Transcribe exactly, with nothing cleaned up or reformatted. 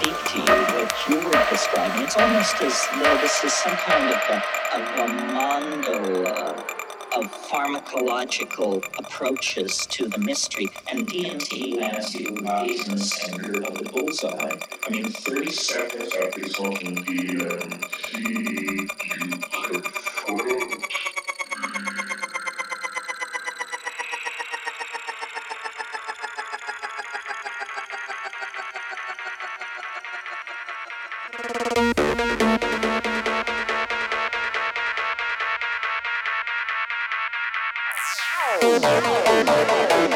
speak to you, what you were describing, it's almost as though this is some kind of a, of a mandala of pharmacological approaches to the mystery. And D M T lands you not in the center of the bullseye. I mean, thirty seconds after smoking D M T, you could float. Oh,